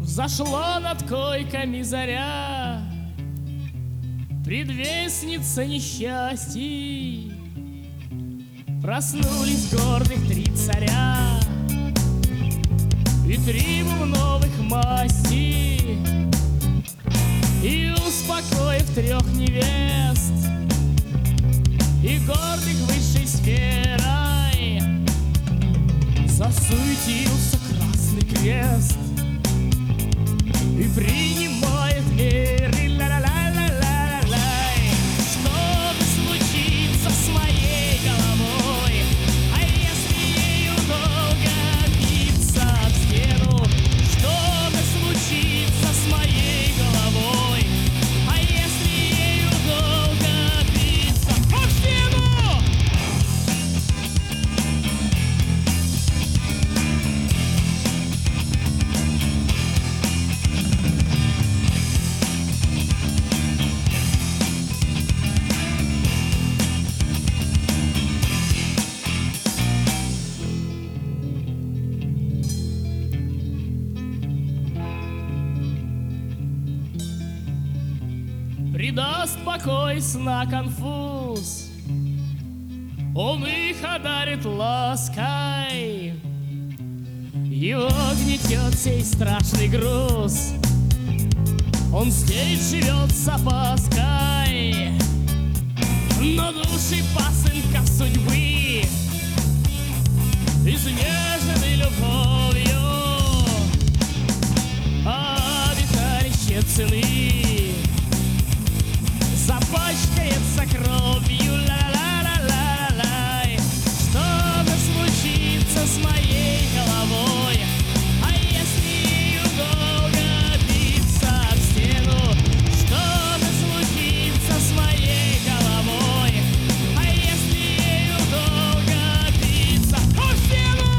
Взошла над койками заря, предвестница несчастий. Проснулись гордых 3 царя и 3 новых масти. И успокоив 3 невест и гордых высшей сферой, засуетился Красный Крест и принимает меры. Ла-ла-ла-ла-ла-лай. Что же случится с моей головой, а если ею долго биться об стену? Что же случится с моей головой, а если ею долго биться об стену? Придаст покой сна конфуз, он их одарит лаской. Его гнетет сей страшный груз, он здесь живет с опаской. Но души пасынков судьбы изнежены любовью, а обиталище цены запачкается кровью. Ла-ла-ла-ла-лай. Что же случится с моей головой, а если ею долго биться об стену? Что же случится с моей головой, а если ею долго биться об стену?